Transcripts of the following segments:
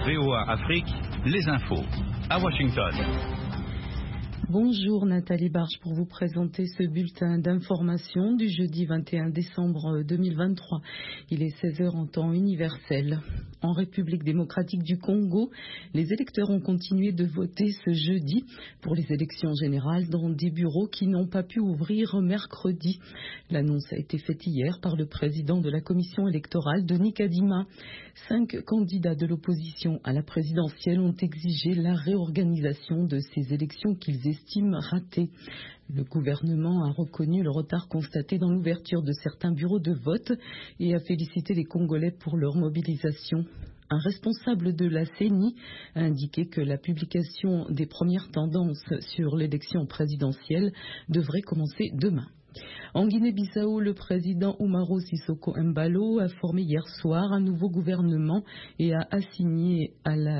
VOA Afrique, les infos. À Washington. Bonjour Nathalie Barge pour vous présenter ce bulletin d'information du jeudi 21 décembre 2023. Il est 16h en temps universel. En République démocratique du Congo, les électeurs ont continué de voter ce jeudi pour les élections générales dans des bureaux qui n'ont pas pu ouvrir mercredi. L'annonce a été faite hier par le président de la commission électorale, Denis Kadima. 5 candidats de l'opposition à la présidentielle ont exigé la réorganisation de ces élections qu'ils estiment ratées. Le gouvernement a reconnu le retard constaté dans l'ouverture de certains bureaux de vote et a félicité les Congolais pour leur mobilisation. Un responsable de la CENI a indiqué que la publication des premières tendances sur l'élection présidentielle devrait commencer demain. En Guinée-Bissau, le président Umaro Sissoko Embalo a formé hier soir un nouveau gouvernement et a assigné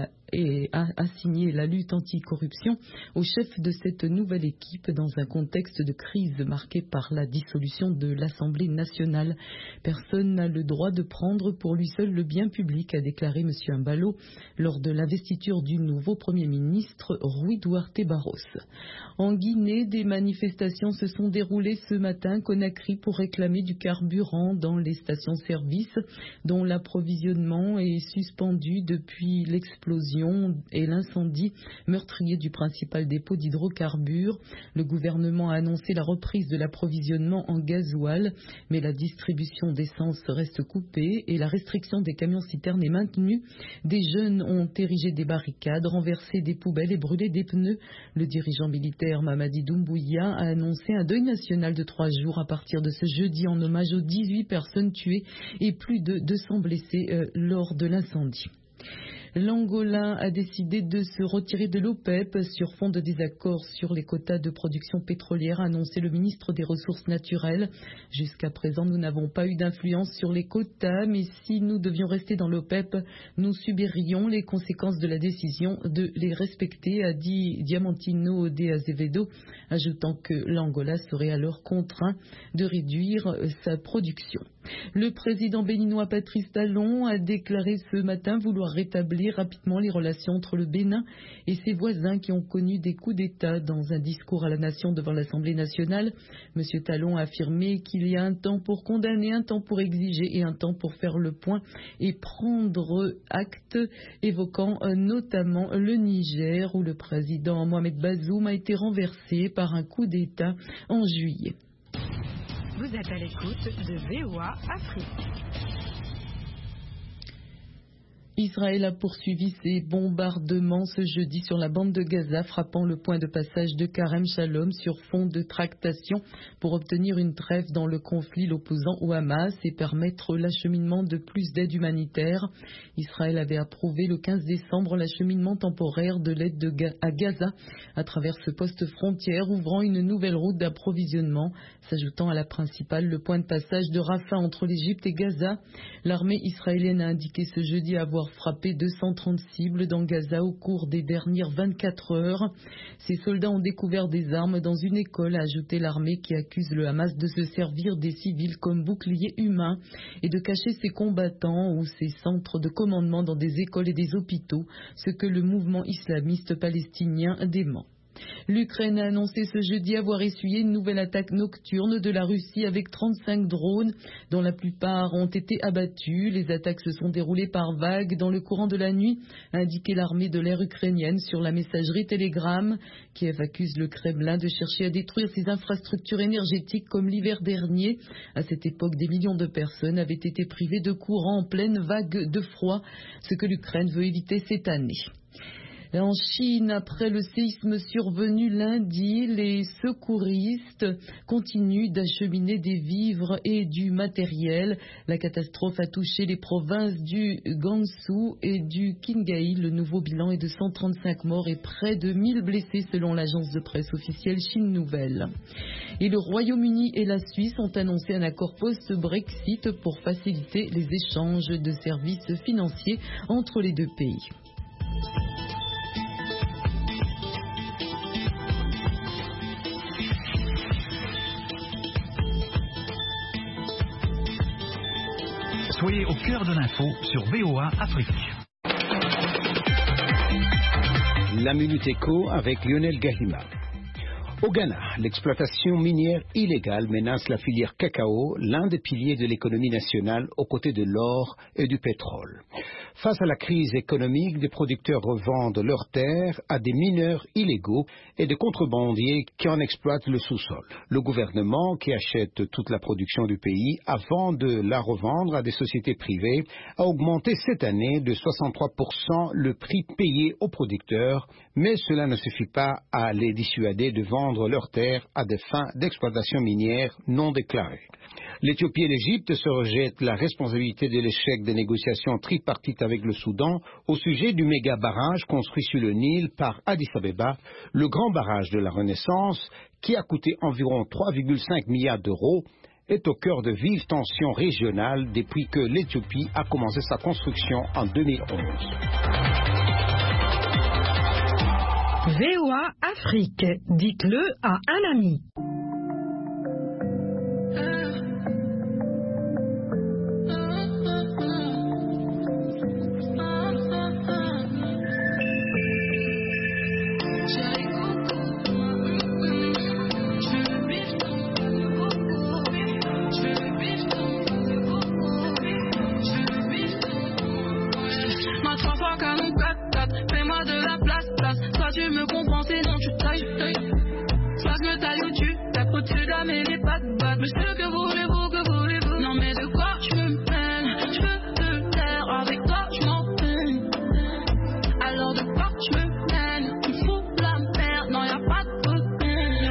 la lutte anticorruption au chef de cette nouvelle équipe dans un contexte de crise marqué par la dissolution de l'Assemblée nationale. Personne n'a le droit de prendre pour lui seul le bien public, a déclaré M. Embalo lors de l'investiture du nouveau Premier ministre Rui Duarte Barros. En Guinée, des manifestations se sont déroulées ce matin à Conakry pour réclamer du carburant dans les stations-service dont l'approvisionnement est suspendu depuis l'explosion et l'incendie meurtrier du principal dépôt d'hydrocarbures. Le gouvernement a annoncé la reprise de l'approvisionnement en gasoil, mais la distribution d'essence reste coupée et la restriction des camions-citernes est maintenue. Des jeunes ont érigé des barricades, renversé des poubelles et brûlé des pneus. Le dirigeant militaire Mamadi Doumbouya a annoncé un deuil national de 3 jours à partir de ce jeudi en hommage aux 18 personnes tuées et plus de 200 blessés lors de l'incendie. L'Angola a décidé de se retirer de l'OPEP sur fond de désaccord sur les quotas de production pétrolière, a annoncé le ministre des Ressources naturelles. Jusqu'à présent, nous n'avons pas eu d'influence sur les quotas, mais si nous devions rester dans l'OPEP, nous subirions les conséquences de la décision de les respecter, a dit Diamantino de Azevedo, ajoutant que l'Angola serait alors contraint de réduire sa production. Le président béninois Patrice Talon a déclaré ce matin vouloir rétablir rapidement les relations entre le Bénin et ses voisins qui ont connu des coups d'État. Dans un discours à la nation devant l'Assemblée nationale, M. Talon a affirmé qu'il y a un temps pour condamner, un temps pour exiger et un temps pour faire le point et prendre acte, évoquant notamment le Niger où le président Mohamed Bazoum a été renversé par un coup d'État en juillet. Vous êtes à l'écoute de VOA Afrique. Israël a poursuivi ses bombardements ce jeudi sur la bande de Gaza, frappant le point de passage de Karem Shalom sur fond de tractation pour obtenir une trêve dans le conflit l'opposant au Hamas et permettre l'acheminement de plus d'aide humanitaire. Israël avait approuvé le 15 décembre l'acheminement temporaire de l'aide à Gaza à travers ce poste frontière, ouvrant une nouvelle route d'approvisionnement, s'ajoutant à la principale, le point de passage de Rafah entre l'Égypte et Gaza. L'armée israélienne a indiqué ce jeudi avoir frappé 230 cibles dans Gaza au cours des dernières 24 heures. Ces soldats ont découvert des armes dans une école, a ajouté l'armée qui accuse le Hamas de se servir des civils comme boucliers humains et de cacher ses combattants ou ses centres de commandement dans des écoles et des hôpitaux, ce que le mouvement islamiste palestinien dément. L'Ukraine a annoncé ce jeudi avoir essuyé une nouvelle attaque nocturne de la Russie avec 35 drones, dont la plupart ont été abattus. Les attaques se sont déroulées par vagues dans le courant de la nuit, a indiqué l'armée de l'air ukrainienne sur la messagerie Telegram. Kiev accuse le Kremlin de chercher à détruire ses infrastructures énergétiques comme l'hiver dernier. À cette époque, des millions de personnes avaient été privées de courant en pleine vague de froid, ce que l'Ukraine veut éviter cette année. En Chine, après le séisme survenu lundi, les secouristes continuent d'acheminer des vivres et du matériel. La catastrophe a touché les provinces du Gansu et du Qinghai. Le nouveau bilan est de 135 morts et près de 1000 blessés selon l'agence de presse officielle Chine Nouvelle. Et le Royaume-Uni et la Suisse ont annoncé un accord post-Brexit pour faciliter les échanges de services financiers entre les deux pays. Soyez au cœur de l'info sur VOA Afrique. La Minute Éco avec Lionel Gahima. Au Ghana, l'exploitation minière illégale menace la filière cacao, l'un des piliers de l'économie nationale aux côtés de l'or et du pétrole. Face à la crise économique, des producteurs revendent leurs terres à des mineurs illégaux et des contrebandiers qui en exploitent le sous-sol. Le gouvernement, qui achète toute la production du pays avant de la revendre à des sociétés privées, a augmenté cette année de 63% le prix payé aux producteurs, mais cela ne suffit pas à les dissuader de vendre leurs terres à des fins d'exploitation minière non déclarées. L'Éthiopie et l'Égypte se rejettent la responsabilité de l'échec des négociations tripartites avec le Soudan au sujet du méga-barrage construit sur le Nil par Addis Abeba, le grand barrage de la Renaissance, qui a coûté environ 3,5 milliards d'euros, est au cœur de vives tensions régionales depuis que l'Éthiopie a commencé sa construction en 2011. VOA Afrique, dites-le à un ami. Tu me comprends, sinon tu tailles. Soit je me taille ou tu tapes au-dessus de la mêlée, pas de batte. Mais que voulez-vous? Non mais de quoi tu me mènes? Je veux te taire, avec toi je m'en peine. Alors de quoi tu me mènes? Tu fous la merde, non y'a pas de problème.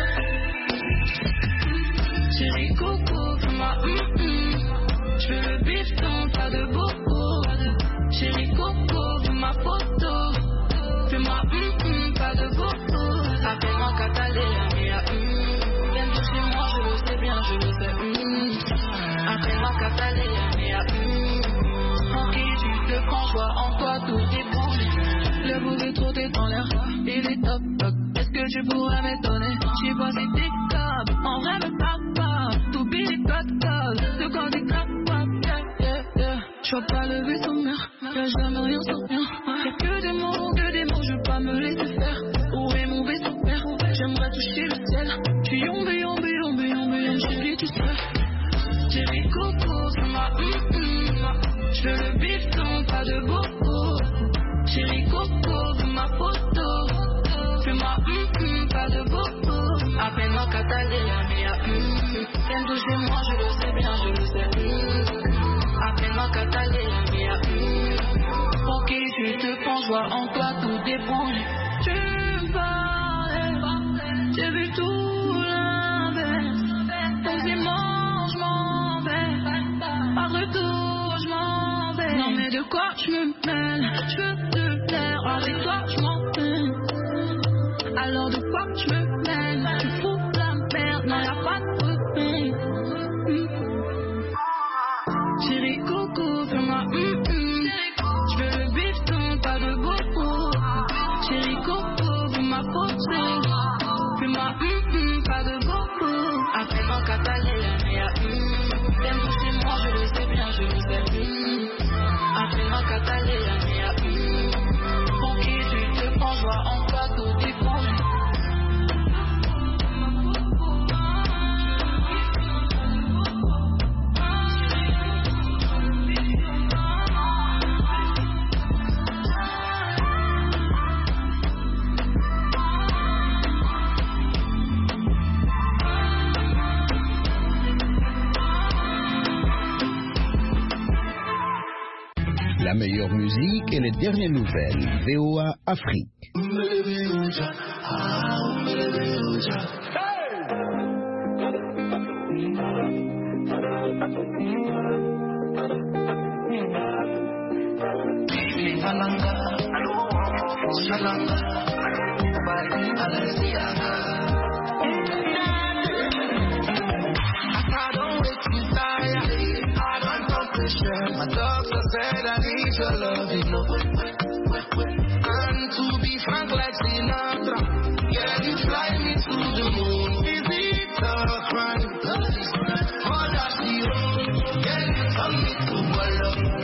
Chérie coco, fais-moi je veux le bifton, pas de bobo. Chérie coco, fais ma photo. Fais-moi pas de bobo. Appelle-moi Catalina, viens de chez moi, je le sais bien, je le sais. Appelle-moi Catalina, en qui tu te prends, joie en toi, tout dépend. Le bouquet trop t'es dans l'air, il est top, top. Est-ce que tu pourrais m'étonner? Je sais pas si t'es top, en vrai me parle pas. Tout billet code, de quand t'es capable. Je vois pas le vaisseau mère, y'a jamais rien sans rien. Y'a que des mots, je veux pas me laisser faire. Où est mon vaisseau père? J'aimerais toucher le ciel. Tu yombe, chérie, tu sais. Chérie coco, c'est ma je veux le bifton, pas de bobo. Chérie coco, fais ma photo. Fais-moi pas de bobo. Appelle-moi Catalina, viens de chez moi, je le sais bien, je le sais. Appelle-moi Catalina, pour qui tu te prends, joie en toi, tout dépend. Tu me parlais, j'ai vu tout l'inverse. Donc dimanche, je m'en vais, par retour, je m'en vais. Non mais de quoi je me mêle? Je veux te taire, avec toi, je m'en vais. Alors de quoi je me mêle? Tu fous la merde, non y'a pas de problème. Chérie coco, fais-moi je veux le bifton, pas de bobo. Chérie coco, fais ma photo. Fais-moi pas de bobo. Appelle-moi Catalina, viens de chez moi, je le sais bien, je le sais. Appelle-moi Catalina, pour qui tu te prends, joie en toi, tout dépend. La meilleure musique et les dernières nouvelles. VOA Afrique. My doctor said I need your love, you know. And to be frank like Sinatra, yeah, you fly me to the moon. Is it a crime? Oh, that's the only, yeah, you tell me